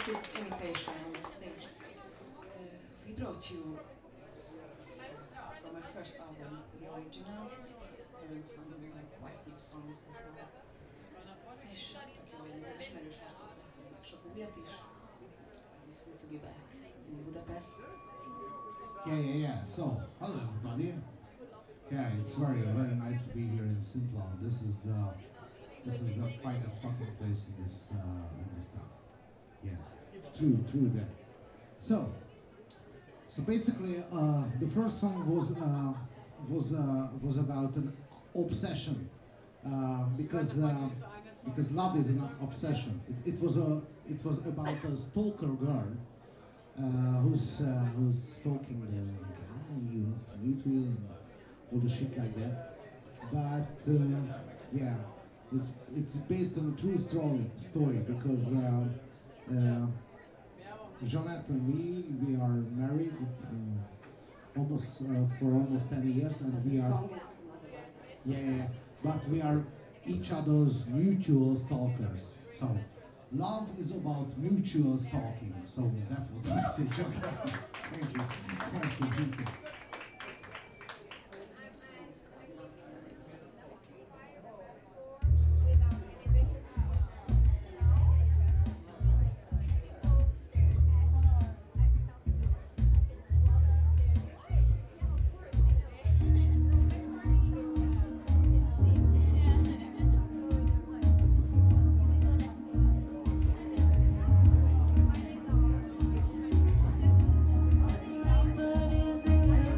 this is imitation on the stage. We brought you from my first album, the original, and some quite new songs as well. És tök jó, hogy egy ismerős arcot láttunk meg, sok újat is. It's good to be back in Budapest. Yeah. So, hello everybody. Yeah, it's very, very nice to be here in Simplon. This is the finest fucking place in this town. Yeah, true that. So basically, the first song was about an obsession, because love is an obsession. It was about a stalker girl who's stalking the guy he wants to meet with and all the shit like that. But yeah, it's based on a true story because Jeanette and we are married for almost 10 years, and we are but we are each other's mutual stalkers. So love is about mutual stalking. So that was the message. Okay. Thank you. Everybody's in the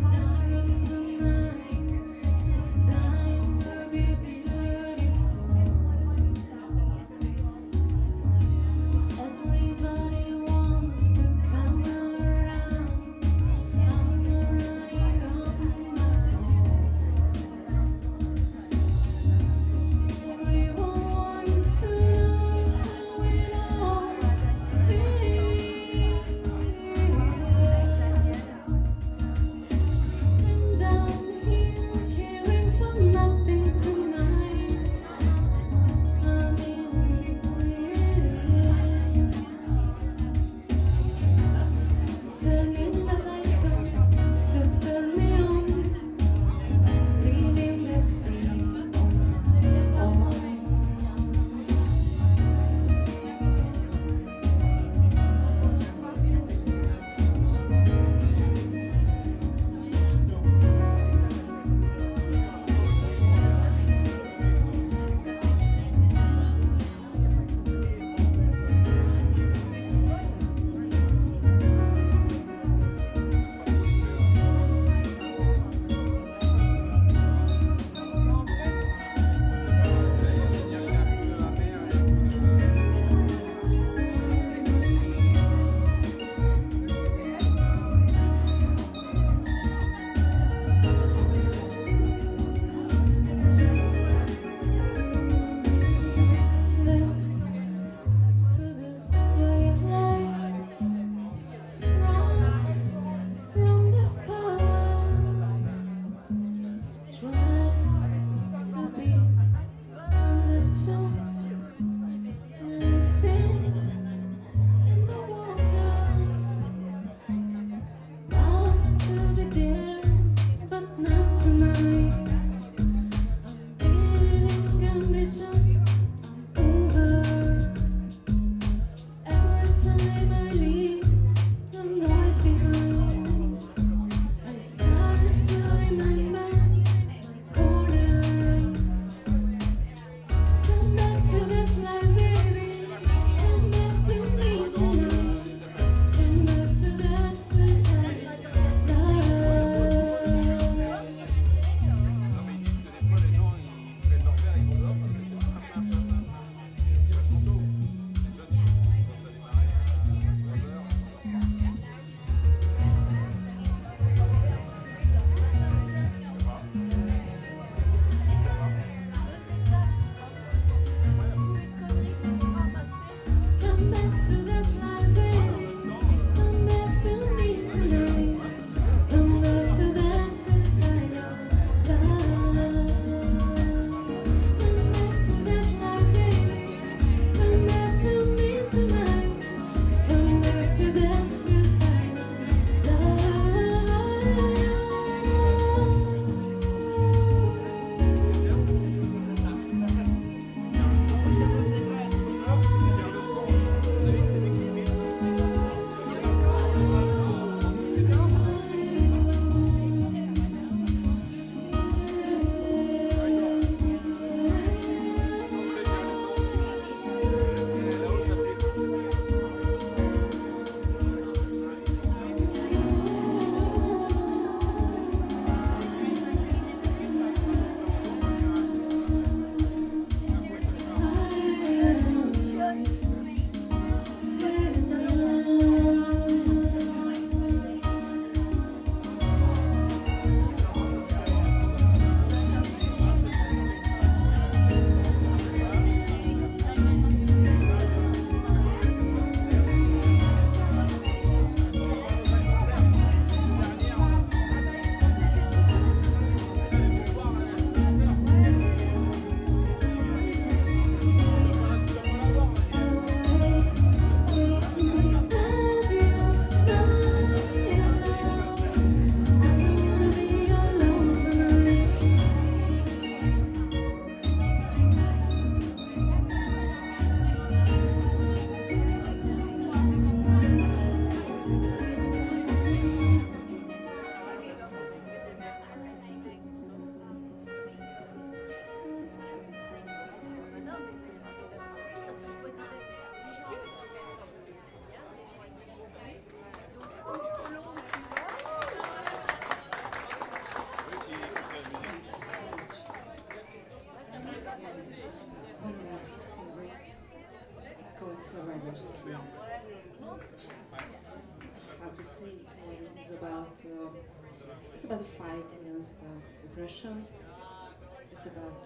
how to say, when it's about a fight against oppression. It's about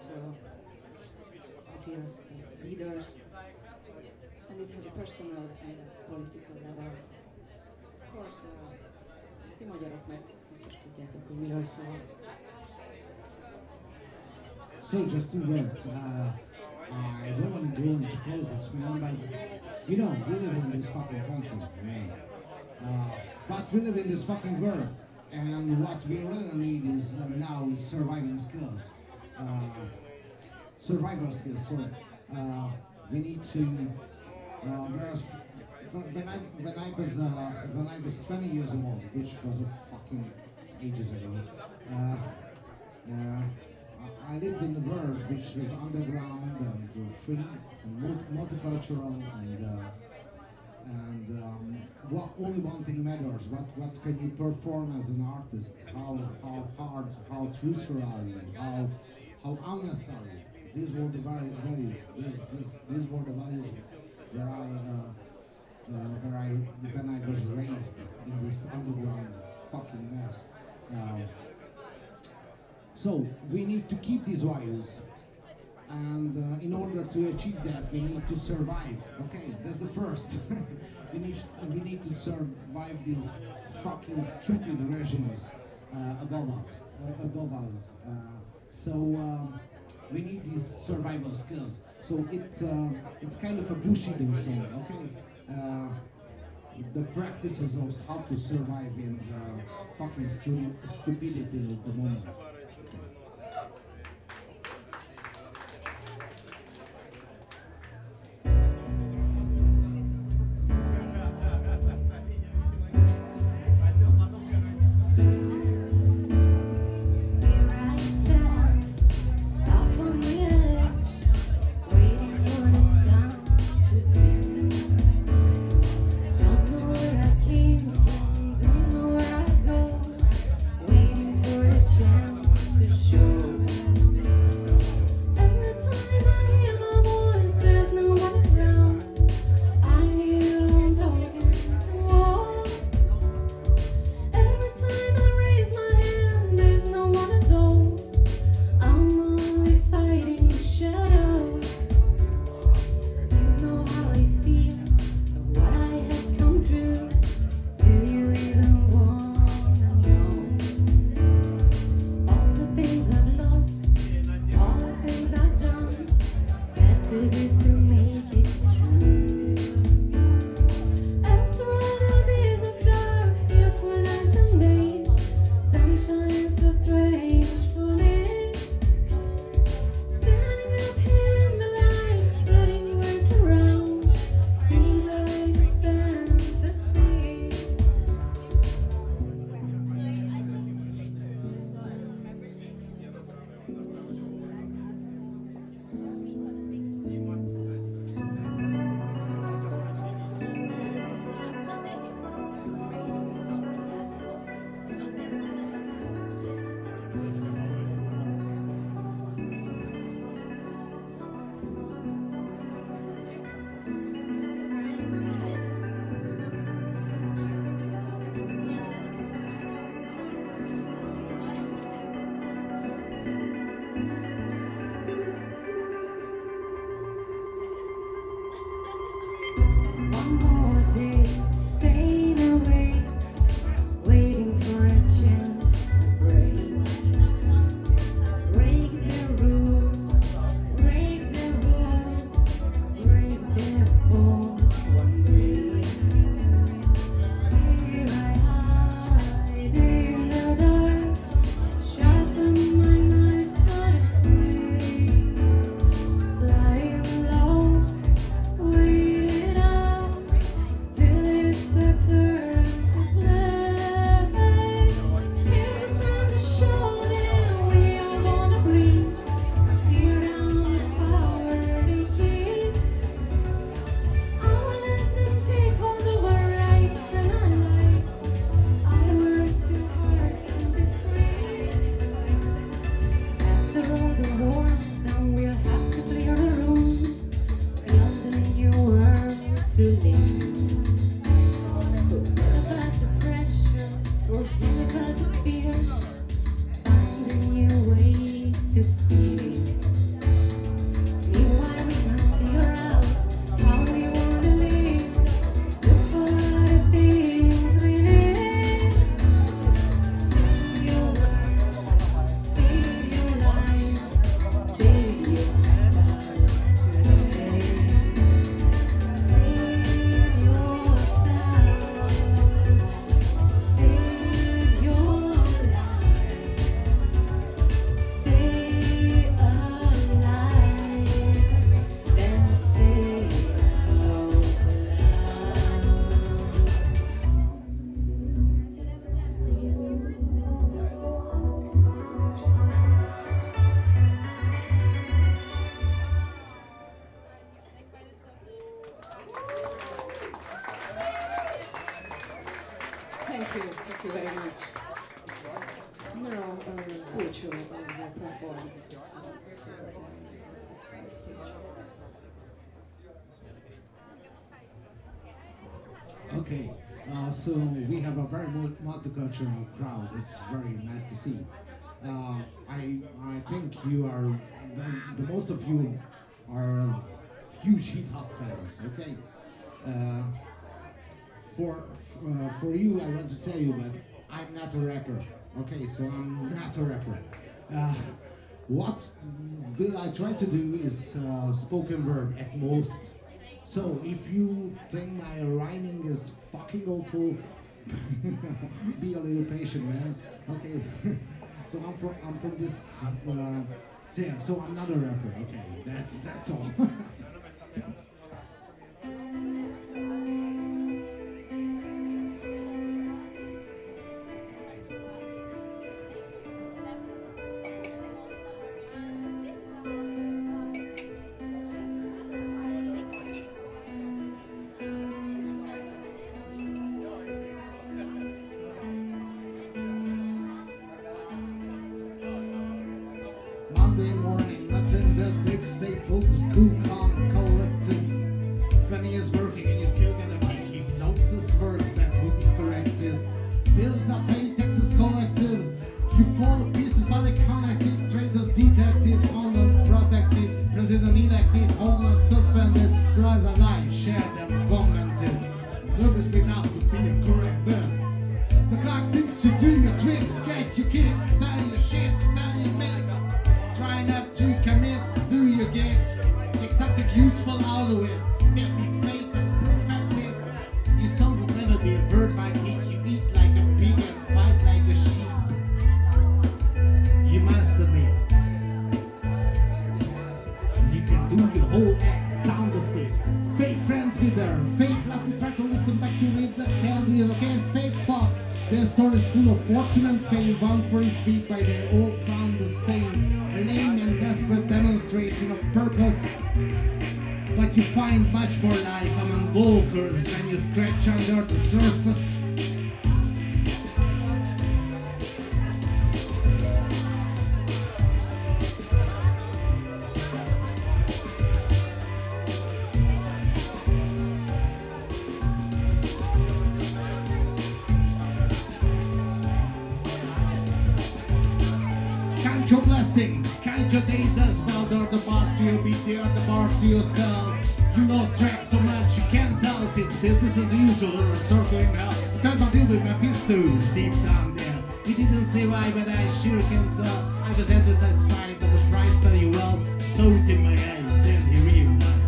dear state leaders, and it has a personal and a political level. Of course, ti magyarok meg biztos tudjátok, hogy miről szól. So just two words. I don't want to go into politics, man, but you know, we live in this fucking country, man. But we live in this fucking world, and what we really need is now is surviving skills, survival skills. So we need to. When I was 20 years old, which was a fucking ages ago. I lived in a world which was underground and free and multicultural and what only one thing matters: what can you perform as an artist? How hard, how truthful are you? How honest are you? These were the values. These were the values where I when I was raised in this underground fucking mess. So we need to keep these values, and in order to achieve that, we need to survive. Okay, that's the first. we need to survive these fucking stupid regimes above us. We need these survival skills. So it's kind of a Bushido song. Okay. The practices of how to survive in fucking stupidity of the moment. Waiting for a chance. Thank you very much. Now, Pucho will perform the songs on the stage. Okay, so we have a very multicultural crowd. It's very nice to see. I think you are the most of you are huge hip hop fans. Okay, uh, for you, I want to tell you that I'm not a rapper. Okay, so I'm not a rapper. Uh, what will I try to do is spoken word at most. So if you think my rhyming is fucking awful, be a little patient, man. Okay. So I'm from this. So yeah. So I'm not a rapper. Okay. That's all. Monday morning, nothing that big, stay focused, cool, calm, collected. 20 years working and you still gonna make hypnosis words that moves corrected. Bills are paid, taxes collected. You fall to pieces but they connected. Traitors detected, homeland protected. President elected, homeland suspended. Brothers alive, share them, commented. Nervous enough to be a correct man. The clock thinks you do your tricks, get your kicks, sell your shit, tell your milk. Try not to commit, do your gigs. Take something useful out of it. Make me fake and perfect fit. Your soul will never be a bird by meat. You eat like a pig and fight like a sheep. You must admit, you can do your whole act soundlessly. Fake friends with her, fake love. You try to listen back to read the candy. Okay, fake fuck. Their stories full of fortune and fame, one for each week, by they all sound the same. Lame and desperate demonstration of purpose. But you find much more life among vulgars when you scratch under the surface. Count your blessings, count your days as well. They're the bars to your beat, they are the bars to yourself. You lost track so much you can't help. It's business as usual or a circling hell. I felt my deal with Mephisto deep down there. He didn't say why, but I sure can tell. I was advertised fine, but the price very well. So it in my eyes, then he realized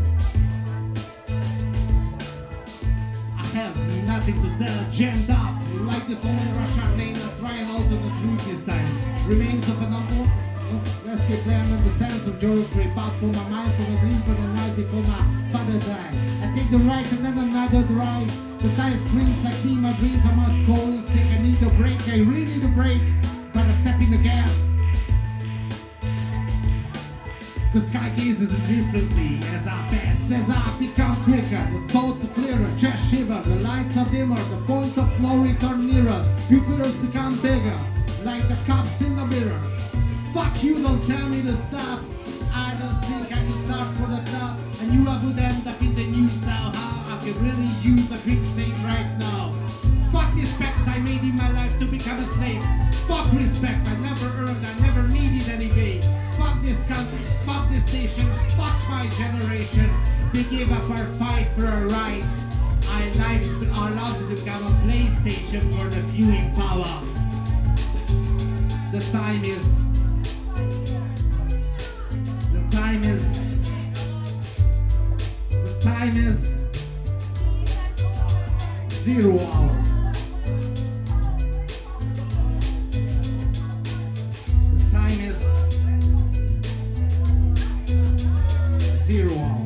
I have nothing to sell, jammed up. Like this only rush hour lane, I try an alternate route this time. Remains of an rescue plan and the sense of geography. But for my mind, for the dream, for the night before my father died. I take the right and then another drive. The tire screams like me, my dreams, I must go in sick. I need a break, I really need a break. But I step in the gas. The sky gazes differently as I pass, as I become quicker. The thoughts are clearer, chest shiver, the lights are dimmer, the point of no return nearer. Pupils become bigger, like the cups in the mirror. Fuck you, don't tell me to stop. I don't think I can start for the top. I knew I would end up in the news somehow. I could really use a quick save right now. Fuck the respect I made in my life to become a slave. Fuck respect I never earned, I never needed anyway. Fuck this country, fuck this nation, fuck my generation. They gave up our fight for our rights. Our lives to become a PlayStation for the viewing power. The time is 0 hour. The time is 0 hour.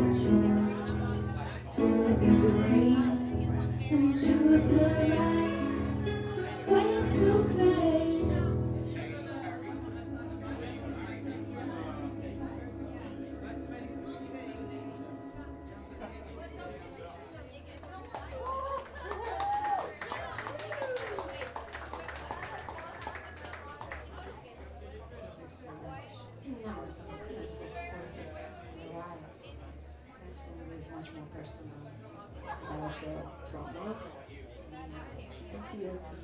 want you to be brave and choose the right way to play. Now, politics, why? My song is much more personal. It's about traumas, PTSD,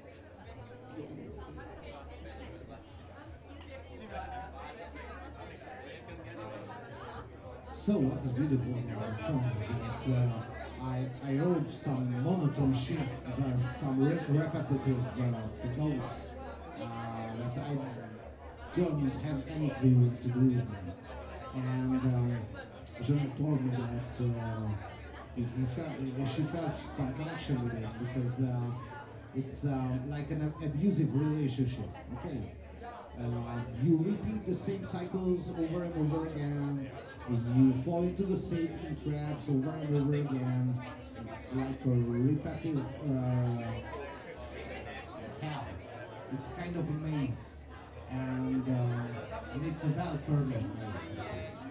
So what is beautiful about the song is that I wrote some monotone shit, some repetitive notes that I don't have any clue what to do with them. And Jeanette told me that she felt some connection with it because it's like an abusive relationship. Okay, you repeat the same cycles over and over again. You fall into the same traps over and over again. It's like a repetitive hell. It's kind of a maze, and it's a well-furnished maze.